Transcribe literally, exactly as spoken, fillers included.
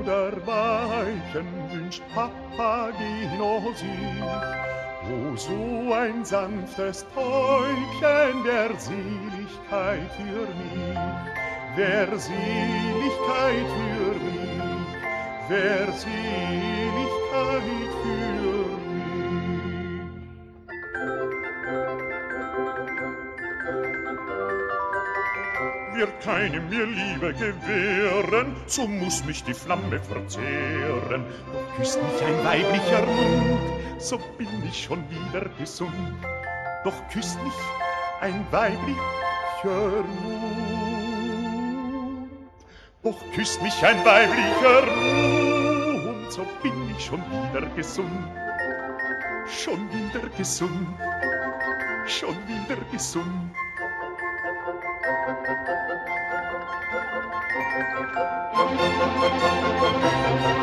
oder Weibchen wünscht Papageno sich. O, so ein sanftes Täubchen wär Seligkeit für mich, wär Seligkeit für mich, wär Seligkeit für mich. Wird keine mir Liebe gewähren, so muß mich die Flamme verzehren. Doch küsst mich ein weiblicher Mund, so bin ich schon wieder gesund. Doch küsst mich ein weiblicher Mund. Doch küsst mich ein weiblicher Mund, so bin ich schon wieder gesund. Schon wieder gesund, schon wieder gesund. Musik